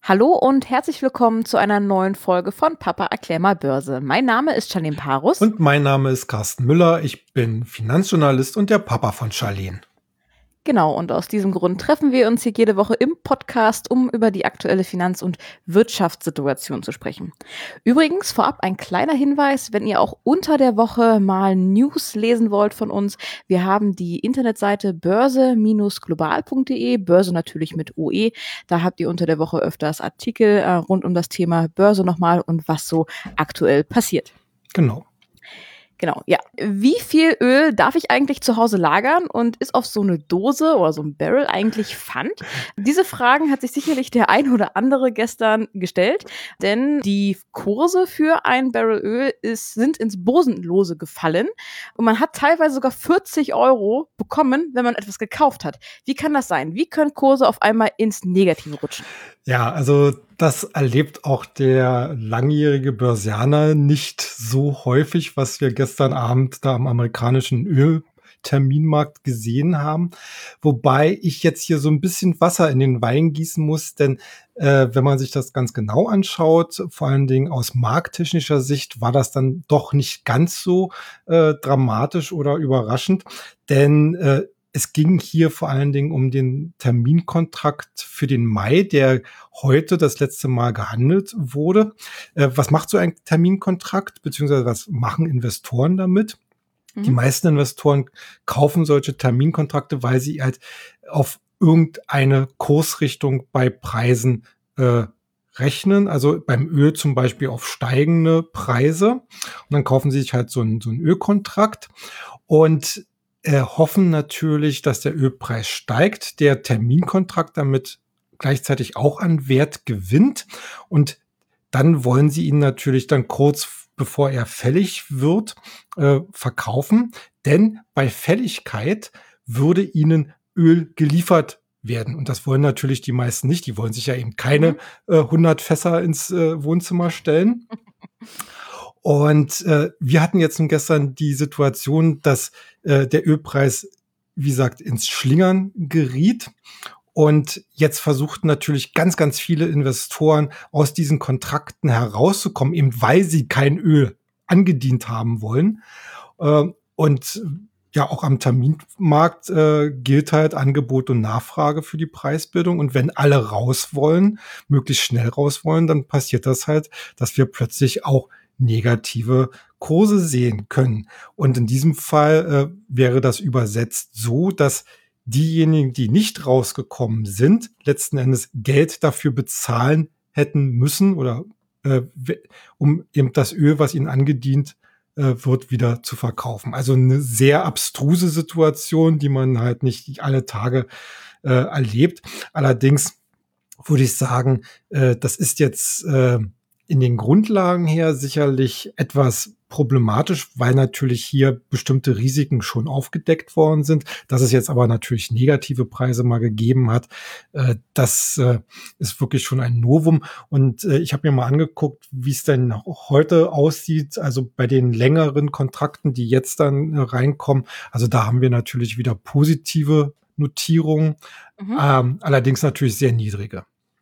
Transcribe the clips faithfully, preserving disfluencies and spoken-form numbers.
Hallo und herzlich willkommen zu einer neuen Folge von Papa erklär mal Börse. Mein Name ist Charlene Parus. Und mein Name ist Carsten Müller. Ich bin Finanzjournalist und der Papa von Charlene. Genau, und aus diesem Grund treffen wir uns hier jede Woche im Podcast, um über die aktuelle Finanz- und Wirtschaftssituation zu sprechen. Übrigens, vorab ein kleiner Hinweis, wenn ihr auch unter der Woche mal News lesen wollt von uns. Wir haben die Internetseite börse Bindestrich global Punkt de, Börse natürlich mit O E. Da habt ihr unter der Woche öfters Artikel äh, rund um das Thema Börse nochmal und was so aktuell passiert. Genau. Genau, ja. Wie viel Öl darf ich eigentlich zu Hause lagern und ist auf so eine Dose oder so ein Barrel eigentlich Pfand? Diese Fragen hat sich sicherlich der ein oder andere gestern gestellt, denn die Kurse für ein Barrel Öl ist, sind ins Bosenlose gefallen und man hat teilweise sogar vierzig Euro bekommen, wenn man etwas gekauft hat. Wie kann das sein? Wie können Kurse auf einmal ins Negative rutschen? Ja, also das erlebt auch der langjährige Börsianer nicht so häufig, was wir gestern Abend da am amerikanischen Ölterminmarkt gesehen haben. Wobei ich jetzt hier so ein bisschen Wasser in den Wein gießen muss, denn äh, wenn man sich das ganz genau anschaut, vor allen Dingen aus markttechnischer Sicht, war das dann doch nicht ganz so äh, dramatisch oder überraschend, denn äh, es ging hier vor allen Dingen um den Terminkontrakt für den Mai, der heute das letzte Mal gehandelt wurde. Äh, was macht so ein Terminkontrakt, beziehungsweise was machen Investoren damit? Mhm. Die meisten Investoren kaufen solche Terminkontrakte, weil sie halt auf irgendeine Kursrichtung bei Preisen äh, rechnen, also beim Öl zum Beispiel auf steigende Preise. Und dann kaufen sie sich halt so einen, so einen Ölkontrakt und äh, hoffen natürlich, dass der Ölpreis steigt, der Terminkontrakt damit gleichzeitig auch an Wert gewinnt und dann wollen sie ihn natürlich dann kurz bevor er fällig wird, äh, verkaufen, denn bei Fälligkeit würde ihnen Öl geliefert werden. Und das wollen natürlich die meisten nicht. Die wollen sich ja eben keine mhm. äh, hundert Fässer ins äh, Wohnzimmer stellen. Und äh, wir hatten jetzt nun gestern die Situation, dass äh, der Ölpreis, wie gesagt, ins Schlingern geriet. Und jetzt versuchten natürlich ganz, ganz viele Investoren aus diesen Kontrakten herauszukommen, eben weil sie kein Öl angedient haben wollen. Äh, und ja, auch am Terminmarkt äh, gilt halt Angebot und Nachfrage für die Preisbildung. Und wenn alle raus wollen, möglichst schnell raus wollen, dann passiert das halt, dass wir plötzlich auch negative Kurse sehen können. Und in diesem Fall äh, wäre das übersetzt so, dass diejenigen, die nicht rausgekommen sind, letzten Endes Geld dafür bezahlen hätten müssen oder äh, um eben das Öl, was ihnen angedient äh, wird, wieder zu verkaufen. Also eine sehr abstruse Situation, die man halt nicht alle Tage äh, erlebt. Allerdings würde ich sagen, äh, das ist jetzt äh, in den Grundlagen her sicherlich etwas problematisch, weil natürlich hier bestimmte Risiken schon aufgedeckt worden sind. Dass es jetzt aber natürlich negative Preise mal gegeben hat, äh, das äh, ist wirklich schon ein Novum. Und äh, ich habe mir mal angeguckt, wie es denn heute aussieht, also bei den längeren Kontrakten, die jetzt dann äh, reinkommen. Also da haben wir natürlich wieder positive Notierungen, mhm. ähm, allerdings natürlich sehr niedrige.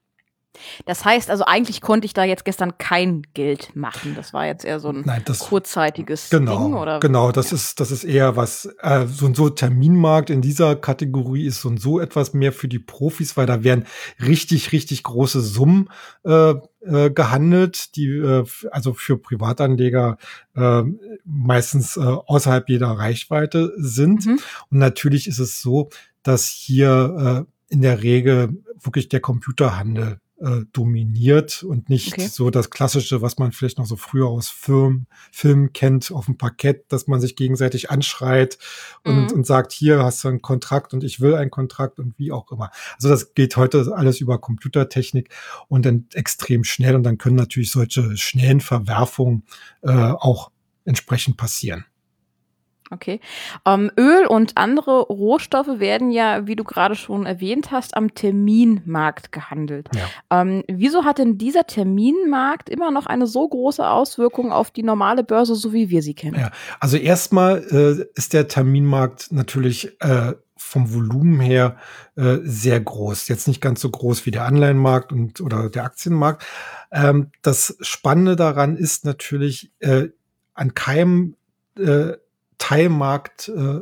Das heißt also, eigentlich konnte ich da jetzt gestern kein Geld machen. Das war jetzt eher so ein Nein, das, kurzzeitiges genau, Ding, oder? Genau, das ja. ist das ist eher was, äh, so ein so Terminmarkt in dieser Kategorie ist so und so etwas mehr für die Profis, weil da werden richtig, richtig große Summen äh, äh, gehandelt, die äh, also für Privatanleger äh, meistens äh, außerhalb jeder Reichweite sind. Mhm. Und natürlich ist es so, dass hier äh, in der Regel wirklich der Computerhandel Äh, dominiert und nicht okay. so das Klassische, was man vielleicht noch so früher aus Film, Filmen kennt, auf dem Parkett, dass man sich gegenseitig anschreit und, mhm. und sagt, hier hast du einen Kontrakt und ich will einen Kontrakt und wie auch immer. Also das geht heute alles über Computertechnik und dann extrem schnell und dann können natürlich solche schnellen Verwerfungen äh, auch entsprechend passieren. Okay. Ähm, Öl und andere Rohstoffe werden ja, wie du gerade schon erwähnt hast, am Terminmarkt gehandelt. Ja. Ähm, wieso hat denn dieser Terminmarkt immer noch eine so große Auswirkung auf die normale Börse, so wie wir sie kennen? Ja, also erstmal äh, ist der Terminmarkt natürlich äh, vom Volumen her äh, sehr groß. Jetzt nicht ganz so groß wie der Anleihenmarkt und oder der Aktienmarkt. Ähm, das Spannende daran ist natürlich, äh, an keinem äh, Teilmarkt äh,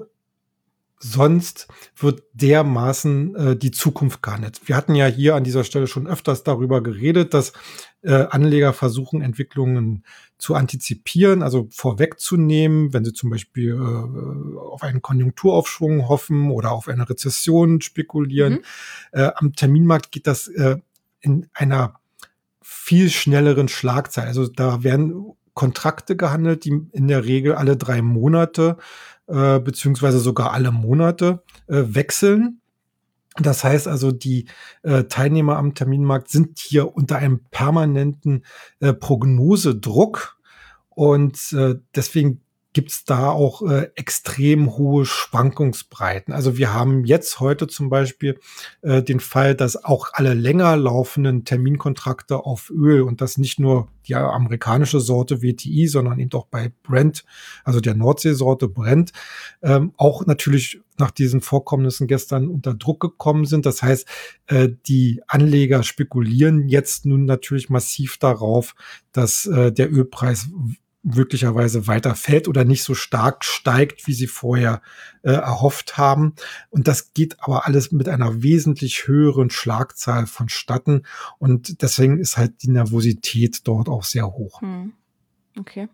sonst wird dermaßen äh, die Zukunft gehandelt. Wir hatten ja hier an dieser Stelle schon öfters darüber geredet, dass äh, Anleger versuchen, Entwicklungen zu antizipieren, also vorwegzunehmen, wenn sie zum Beispiel äh, auf einen Konjunkturaufschwung hoffen oder auf eine Rezession spekulieren. Mhm. Äh, am Terminmarkt geht das äh, in einer viel schnelleren Schlagzahl. Also da werden Kontrakte gehandelt, die in der Regel alle drei Monate äh, beziehungsweise sogar alle Monate äh, wechseln. Das heißt also, die äh, Teilnehmer am Terminmarkt sind hier unter einem permanenten äh, Prognosedruck und äh, deswegen gibt's da auch äh, extrem hohe Schwankungsbreiten. Also wir haben jetzt heute zum Beispiel äh, den Fall, dass auch alle länger laufenden Terminkontrakte auf Öl und das nicht nur die amerikanische Sorte W T I, sondern eben auch bei Brent, also der Nordseesorte Brent, ähm, auch natürlich nach diesen Vorkommnissen gestern unter Druck gekommen sind. Das heißt, äh, die Anleger spekulieren jetzt nun natürlich massiv darauf, dass äh, der Ölpreis möglicherweise weiter fällt oder nicht so stark steigt, wie sie vorher äh, erhofft haben. Und das geht aber alles mit einer wesentlich höheren Schlagzahl vonstatten. Und deswegen ist halt die Nervosität dort auch sehr hoch. Hm. Okay.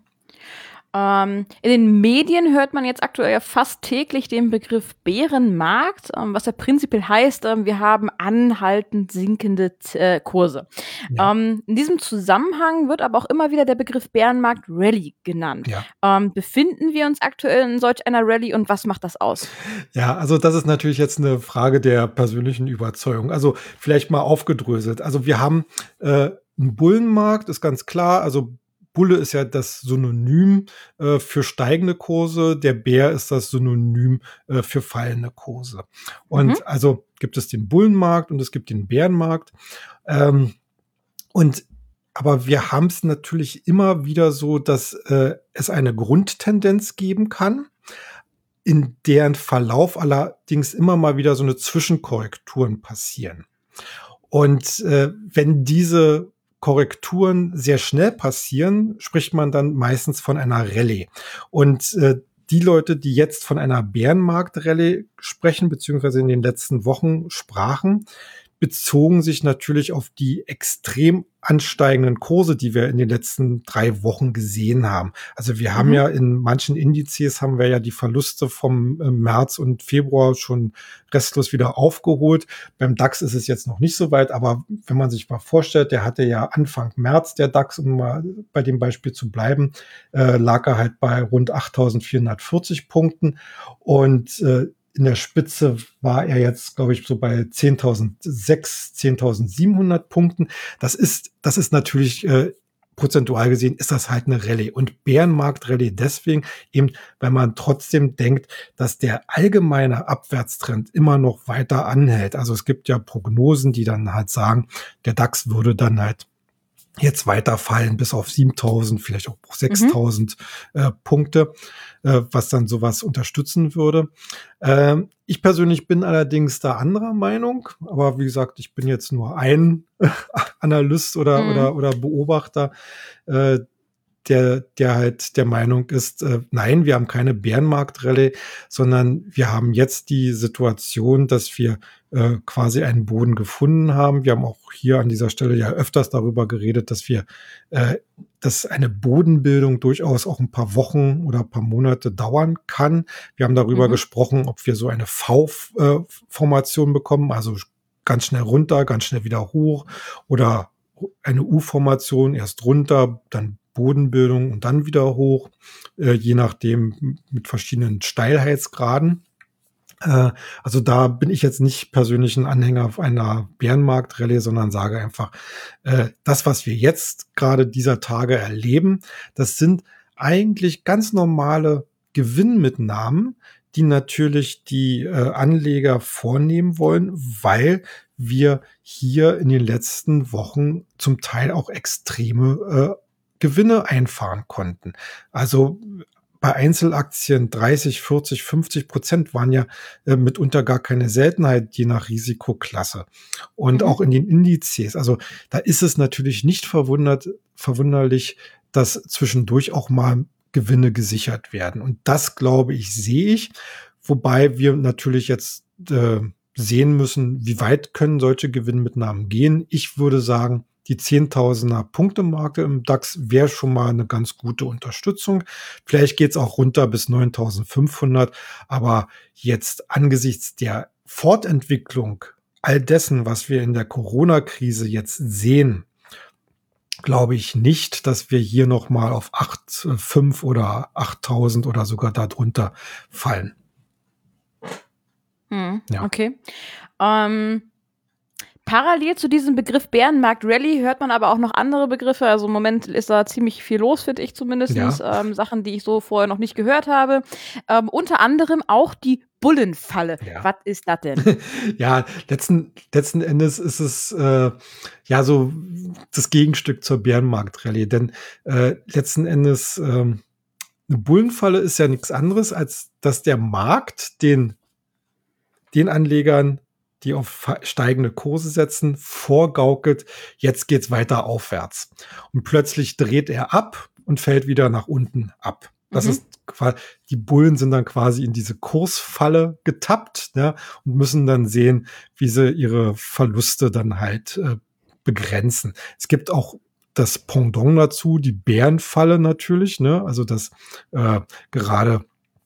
Ähm, in den Medien hört man jetzt aktuell ja fast täglich den Begriff Bärenmarkt, ähm, was ja prinzipiell heißt, ähm, wir haben anhaltend sinkende äh, Kurse. Ja. Ähm, in diesem Zusammenhang wird aber auch immer wieder der Begriff Bärenmarkt Rallye genannt. Ja. Ähm, befinden wir uns aktuell in solch einer Rallye und was macht das aus? Ja, also das ist natürlich jetzt eine Frage der persönlichen Überzeugung. Also vielleicht mal aufgedröselt. Also wir haben äh, einen Bullenmarkt, ist ganz klar. Also Bulle ist ja das Synonym äh, für steigende Kurse, der Bär ist das Synonym äh, für fallende Kurse. Und Mhm. also gibt es den Bullenmarkt und es gibt den Bärenmarkt. Ähm, und aber wir haben es natürlich immer wieder so, dass äh, es eine Grundtendenz geben kann, in deren Verlauf allerdings immer mal wieder so eine Zwischenkorrekturen passieren. Und äh, wenn diese Korrekturen sehr schnell passieren, spricht man dann meistens von einer Rallye. Und äh, die Leute, die jetzt von einer Bärenmarkt-Rallye sprechen, beziehungsweise in den letzten Wochen sprachen, bezogen sich natürlich auf die extrem ansteigenden Kurse, die wir in den letzten drei Wochen gesehen haben. Also wir haben Mhm. ja in manchen Indizes haben wir ja die Verluste vom äh, März und Februar schon restlos wieder aufgeholt. Beim DAX ist es jetzt noch nicht so weit, aber wenn man sich mal vorstellt, der hatte ja Anfang März, der DAX, um mal bei dem Beispiel zu bleiben, äh, lag er halt bei rund achttausendvierhundertvierzig Punkten und äh, in der Spitze war er jetzt, glaube ich, so bei zehntausendsechshundert, zehntausendsiebenhundert Punkten. Das ist, das ist natürlich äh, prozentual gesehen, ist das halt eine Rallye. Und Bärenmarkt-Rallye deswegen eben, weil man trotzdem denkt, dass der allgemeine Abwärtstrend immer noch weiter anhält. Also es gibt ja Prognosen, die dann halt sagen, der DAX würde dann halt jetzt weiterfallen bis auf siebentausend, vielleicht auch sechstausend mhm. äh, Punkte, äh, was dann sowas unterstützen würde. Ähm, ich persönlich bin allerdings da anderer Meinung, aber wie gesagt, ich bin jetzt nur ein Analyst oder, mhm. oder, oder Beobachter, äh, der, der halt der Meinung ist, äh, nein, wir haben keine Bärenmarkt-Rallye, sondern wir haben jetzt die Situation, dass wir äh, quasi einen Boden gefunden haben. Wir haben auch hier an dieser Stelle ja öfters darüber geredet, dass wir, äh, dass eine Bodenbildung durchaus auch ein paar Wochen oder ein paar Monate dauern kann. Wir haben darüber mhm. gesprochen, ob wir so eine V-Formation bekommen, also ganz schnell runter, ganz schnell wieder hoch oder eine U-Formation, erst runter, dann Bodenbildung und dann wieder hoch, äh, je nachdem mit verschiedenen Steilheitsgraden. Äh, also da bin ich jetzt nicht persönlich ein Anhänger auf einer Bärenmarkt-Rallye, sondern sage einfach, äh, das, was wir jetzt gerade dieser Tage erleben, das sind eigentlich ganz normale Gewinnmitnahmen, die natürlich die äh, Anleger vornehmen wollen, weil wir hier in den letzten Wochen zum Teil auch extreme äh, Gewinne einfahren konnten. Also bei Einzelaktien dreißig, vierzig, fünfzig Prozent waren ja äh, mitunter gar keine Seltenheit, je nach Risikoklasse. Und Mhm. auch in den Indizes. Also da ist es natürlich nicht verwundert, verwunderlich, dass zwischendurch auch mal Gewinne gesichert werden. Und das, glaube ich, sehe ich. Wobei wir natürlich jetzt äh, sehen müssen, wie weit können solche Gewinnmitnahmen gehen. Ich würde sagen, die Zehntausender Punkte-Marke im DAX wäre schon mal eine ganz gute Unterstützung. Vielleicht geht es auch runter bis neuntausendfünfhundert. Aber jetzt angesichts der Fortentwicklung all dessen, was wir in der Corona-Krise jetzt sehen, glaube ich nicht, dass wir hier noch mal auf acht, fünf oder achttausend oder sogar darunter fallen. Hm, Ja. Okay. Ähm, parallel zu diesem Begriff Bärenmarkt-Rallye hört man aber auch noch andere Begriffe. Also im Moment ist da ziemlich viel los, finde ich zumindest. Ja. Ähm, Sachen, die ich so vorher noch nicht gehört habe. Ähm, unter anderem auch die Bullenfalle. Ja. Was ist das denn? Ja, letzten, letzten Endes ist es äh, ja so das Gegenstück zur Bärenmarkt-Rallye. Denn äh, letzten Endes ähm, eine Bullenfalle ist ja nichts anderes, als dass der Markt den, den Anlegern, die auf steigende Kurse setzen, vorgaukelt, jetzt geht's weiter aufwärts. Und plötzlich dreht er ab und fällt wieder nach unten ab. Das Mhm. ist quasi, die Bullen sind dann quasi in diese Kursfalle getappt, ja, und müssen dann sehen, wie sie ihre Verluste dann halt äh, begrenzen. Es gibt auch das Pendant dazu, die Bärenfalle natürlich, ne, also das äh, gerade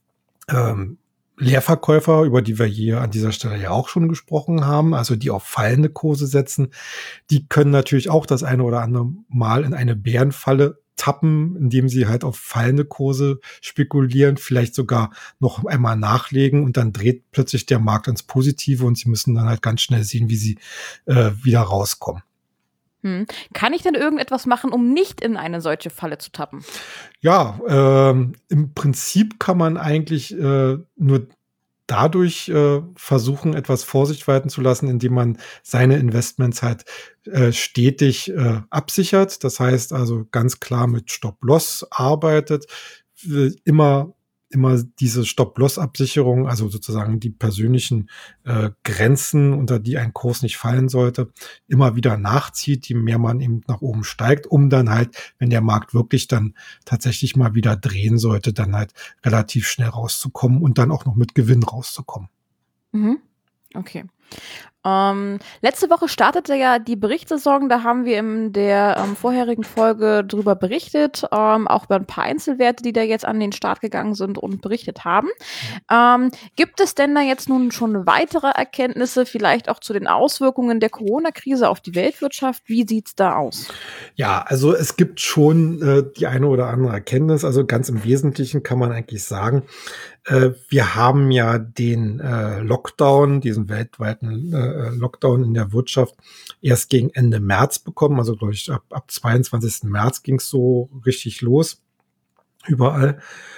ähm, Leerverkäufer, über die wir hier an dieser Stelle ja auch schon gesprochen haben, also die auf fallende Kurse setzen, die können natürlich auch das eine oder andere Mal in eine Bärenfalle tappen, indem sie halt auf fallende Kurse spekulieren, vielleicht sogar noch einmal nachlegen und dann dreht plötzlich der Markt ins Positive und sie müssen dann halt ganz schnell sehen, wie sie äh, wieder rauskommen. Hm. Kann ich denn irgendetwas machen, um nicht in eine solche Falle zu tappen? Ja, ähm, im Prinzip kann man eigentlich äh, nur dadurch äh, versuchen, etwas Vorsicht walten zu lassen, indem man seine Investments halt äh, stetig äh, absichert. Das heißt also ganz klar mit Stop-Loss arbeitet, äh, immer immer diese Stop-Loss-Absicherung, also sozusagen die persönlichen äh, Grenzen, unter die ein Kurs nicht fallen sollte, immer wieder nachzieht, je mehr man eben nach oben steigt, um dann halt, wenn der Markt wirklich dann tatsächlich mal wieder drehen sollte, dann halt relativ schnell rauszukommen und dann auch noch mit Gewinn rauszukommen. Mhm. Okay. Ähm, letzte Woche startete ja die Berichtssaison, da haben wir in der ähm, vorherigen Folge drüber berichtet, ähm, auch über ein paar Einzelwerte, die da jetzt an den Start gegangen sind und berichtet haben. Ähm, gibt es denn da jetzt nun schon weitere Erkenntnisse, vielleicht auch zu den Auswirkungen der Corona-Krise auf die Weltwirtschaft? Wie sieht's da aus? Ja, also es gibt schon äh, die eine oder andere Erkenntnis. Also ganz im Wesentlichen kann man eigentlich sagen, äh, wir haben ja den äh, Lockdown, diesen weltweiten äh, Lockdown in der Wirtschaft erst gegen Ende März bekommen. Also glaube ich, ab, ab zweiundzwanzigsten März ging es so richtig los, überall.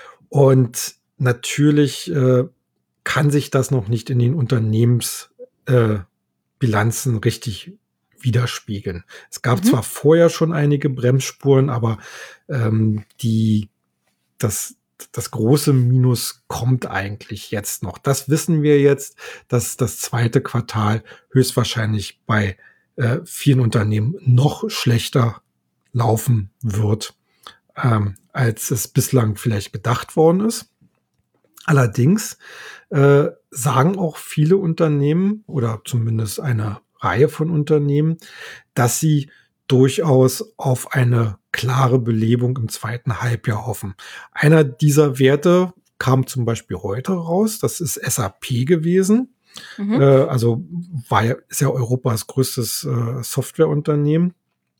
Und natürlich äh, kann sich das noch nicht in den Unternehmensbilanzen äh, Bilanzen richtig widerspiegeln. Es gab Mhm. zwar vorher schon einige Bremsspuren, aber ähm, die das das große Minus kommt eigentlich jetzt noch. Das wissen wir jetzt, dass das zweite Quartal höchstwahrscheinlich bei äh, vielen Unternehmen noch schlechter laufen wird, ähm, als es bislang vielleicht gedacht worden ist. Allerdings äh, sagen auch viele Unternehmen oder zumindest eine Reihe von Unternehmen, dass sie durchaus auf eine klare Belebung im zweiten Halbjahr hoffen. Einer dieser Werte kam zum Beispiel heute raus. Das ist S A P gewesen. Mhm. Äh, also war ja, ist ja Europas größtes äh, Softwareunternehmen.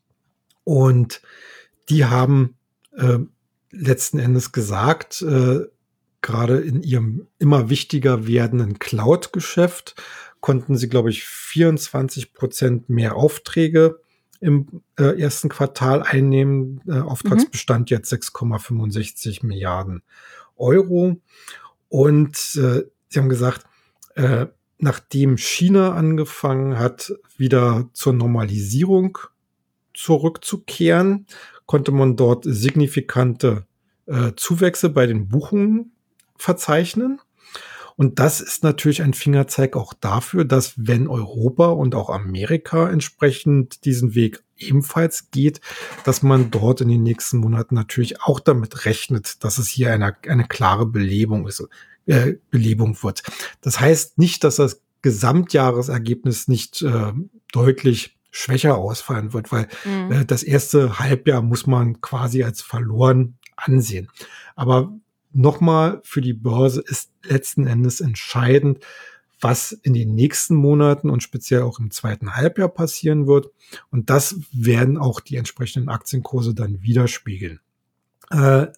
Und die haben äh, letzten Endes gesagt, äh, gerade in ihrem immer wichtiger werdenden Cloud-Geschäft konnten sie, glaube ich, vierundzwanzig Prozent mehr Aufträge im äh, ersten Quartal einnehmen. Äh, Auftragsbestand jetzt sechs Komma fünfundsechzig Milliarden Euro. Und äh, sie haben gesagt, äh, nachdem China angefangen hat, wieder zur Normalisierung zurückzukehren, konnte man dort signifikante äh, Zuwächse bei den Buchungen verzeichnen. Und das ist natürlich ein Fingerzeig auch dafür, dass wenn Europa und auch Amerika entsprechend diesen Weg ebenfalls geht, dass man dort in den nächsten Monaten natürlich auch damit rechnet, dass es hier eine, eine klare Belebung ist, äh, Belebung wird. Das heißt nicht, dass das Gesamtjahresergebnis nicht äh, deutlich schwächer ausfallen wird, weil mhm. äh, das erste Halbjahr muss man quasi als verloren ansehen. Aber nochmal, für die Börse ist letzten Endes entscheidend, was in den nächsten Monaten und speziell auch im zweiten Halbjahr passieren wird. Und das werden auch die entsprechenden Aktienkurse dann widerspiegeln. Äh,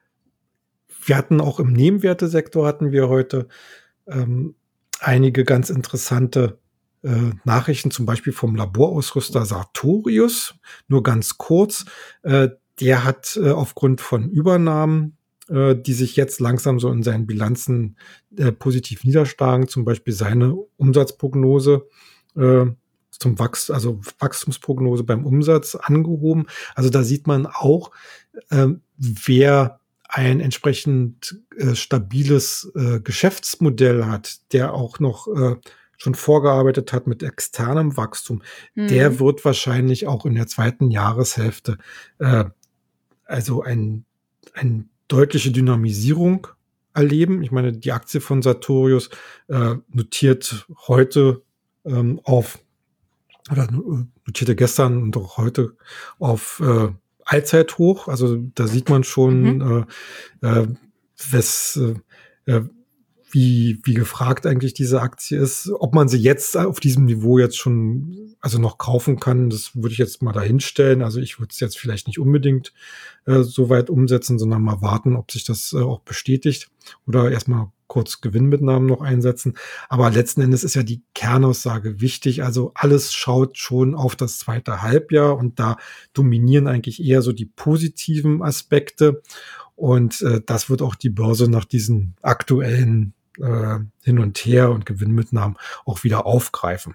wir hatten auch im Nebenwertesektor hatten wir heute ähm, einige ganz interessante äh, Nachrichten, zum Beispiel vom Laborausrüster Sartorius. Nur ganz kurz, äh, der hat äh, aufgrund von Übernahmen, die sich jetzt langsam so in seinen Bilanzen äh, positiv niederschlagen, zum Beispiel seine Umsatzprognose äh, zum Wachs, also Wachstumsprognose beim Umsatz angehoben. Also da sieht man auch, äh, wer ein entsprechend äh, stabiles äh, Geschäftsmodell hat, der auch noch äh, schon vorgearbeitet hat mit externem Wachstum, mhm. der wird wahrscheinlich auch in der zweiten Jahreshälfte äh, also ein, ein deutliche Dynamisierung erleben. Ich meine, die Aktie von Sartorius äh, notiert heute ähm, auf, oder notierte gestern und auch heute auf äh, Allzeithoch. Also da sieht man schon, mhm. äh, äh, was, äh, wie, wie gefragt eigentlich diese Aktie ist. Ob man sie jetzt auf diesem Niveau jetzt schon also noch kaufen kann, das würde ich jetzt mal dahinstellen. Also ich würde es jetzt vielleicht nicht unbedingt äh, so weit umsetzen, sondern mal warten, ob sich das äh, auch bestätigt oder erstmal kurz Gewinnmitnahmen noch einsetzen. Aber letzten Endes ist ja die Kernaussage wichtig. Also alles schaut schon auf das zweite Halbjahr und da dominieren eigentlich eher so die positiven Aspekte. Und äh, das wird auch die Börse nach diesen aktuellen äh, Hin und Her und Gewinnmitnahmen auch wieder aufgreifen.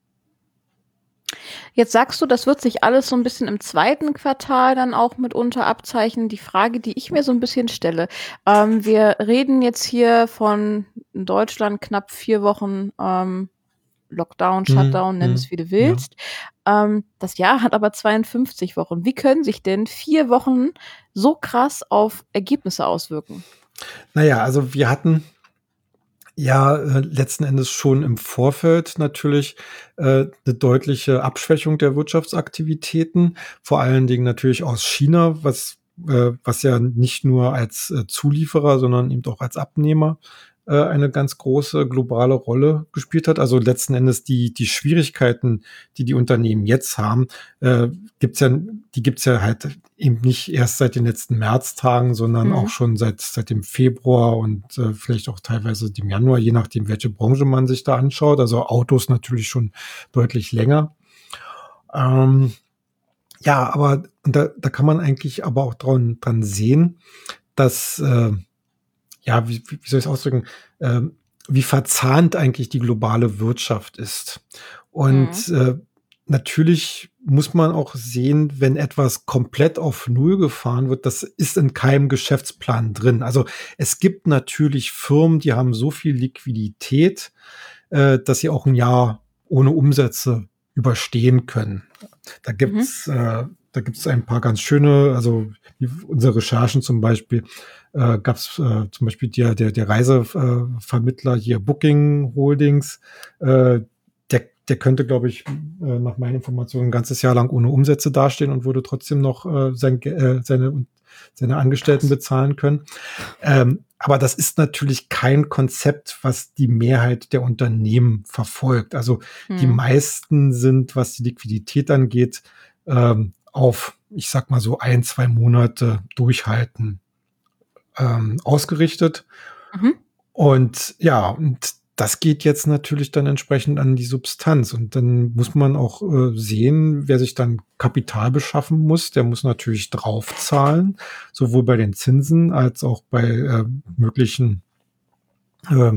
Jetzt sagst du, das wird sich alles so ein bisschen im zweiten Quartal dann auch mitunter abzeichnen. Die Frage, die ich mir so ein bisschen stelle, ähm, wir reden jetzt hier von in Deutschland knapp vier Wochen ähm, Lockdown, Shutdown, hm, nenn es wie du willst. Ja. Ähm, das Jahr hat aber zweiundfünfzig Wochen. Wie können sich denn vier Wochen so krass auf Ergebnisse auswirken? Naja, also wir hatten ja äh, letzten Endes schon im Vorfeld natürlich äh, eine deutliche Abschwächung der Wirtschaftsaktivitäten, vor allen Dingen natürlich aus China, was äh, was ja nicht nur als äh, Zulieferer, sondern eben auch als Abnehmer äh, eine ganz große globale Rolle gespielt hat. Also letzten Endes die die Schwierigkeiten, die die Unternehmen jetzt haben, äh, gibt's ja die gibt's ja halt eben nicht erst seit den letzten Märztagen, sondern mhm. auch schon seit seit dem Februar und äh, vielleicht auch teilweise dem Januar, je nachdem, welche Branche man sich da anschaut. Also Autos natürlich schon deutlich länger. Ähm, ja, aber und da, da kann man eigentlich aber auch dran, dran sehen, dass, äh, ja, wie, wie soll ich es ausdrücken, äh, wie verzahnt eigentlich die globale Wirtschaft ist. Und mhm. äh, natürlich muss man auch sehen, wenn etwas komplett auf Null gefahren wird, das ist in keinem Geschäftsplan drin. Also es gibt natürlich Firmen, die haben so viel Liquidität, äh, dass sie auch ein Jahr ohne Umsätze überstehen können. Da gibt's, mhm. äh, da gibt's ein paar ganz schöne, also unsere Recherchen zum Beispiel, äh, gab's äh, zum Beispiel der, der, der Reisevermittler hier Booking Holdings, äh, der, der könnte, glaube ich, äh, nach meinen Informationen ein ganzes Jahr lang ohne Umsätze dastehen und würde trotzdem noch äh, sein, äh, seine, seine Angestellten bezahlen können. Ähm, aber das ist natürlich kein Konzept, was die Mehrheit der Unternehmen verfolgt. Also hm. die meisten sind, was die Liquidität angeht, ähm, auf, ich sag mal so ein, zwei Monate durchhalten ähm, ausgerichtet. Mhm. Und ja, und das geht jetzt natürlich dann entsprechend an die Substanz. Und dann muss man auch äh, sehen, wer sich dann Kapital beschaffen muss, der muss natürlich draufzahlen, sowohl bei den Zinsen als auch bei äh, möglichen äh,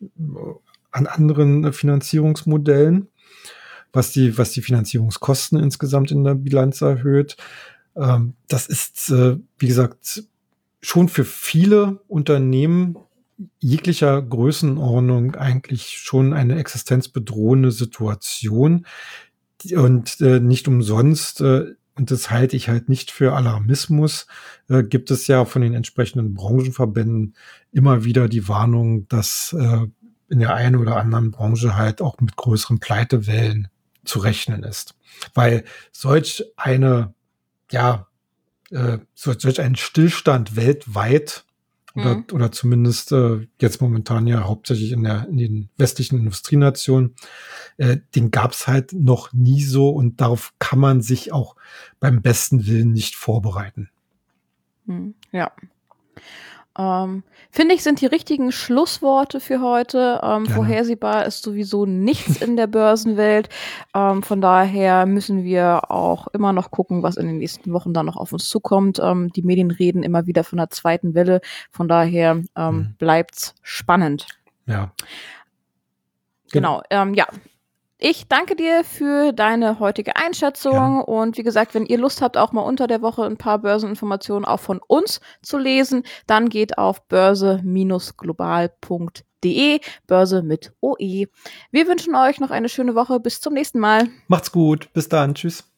an anderen Finanzierungsmodellen, was die, was die Finanzierungskosten insgesamt in der Bilanz erhöht. Ähm, das ist, äh, wie gesagt, schon für viele Unternehmen jeglicher Größenordnung eigentlich schon eine existenzbedrohende Situation. Und äh, nicht umsonst, äh, und das halte ich halt nicht für Alarmismus, äh, gibt es ja von den entsprechenden Branchenverbänden immer wieder die Warnung, dass äh, in der einen oder anderen Branche halt auch mit größeren Pleitewellen zu rechnen ist. Weil solch eine, ja, äh, solch ein Stillstand weltweit oder, mhm. oder zumindest äh, jetzt momentan ja hauptsächlich in, der, in den westlichen Industrienationen, äh, den gab's halt noch nie so und darauf kann man sich auch beim besten Willen nicht vorbereiten. Hm, ja. Ähm, finde ich, sind die richtigen Schlussworte für heute. Ähm, vorhersehbar ist sowieso nichts in der Börsenwelt. Ähm, von daher müssen wir auch immer noch gucken, was in den nächsten Wochen da noch auf uns zukommt. Ähm, die Medien reden immer wieder von einer zweiten Welle. Von daher ähm, mhm. bleibt's spannend. Ja. Genau, ähm, ja. Ich danke dir für deine heutige Einschätzung ja. und wie gesagt, wenn ihr Lust habt, auch mal unter der Woche ein paar Börseninformationen auch von uns zu lesen, dann geht auf börse global punkt de, Börse mit O E. Wir wünschen euch noch eine schöne Woche. Bis zum nächsten Mal. Macht's gut. Bis dann. Tschüss.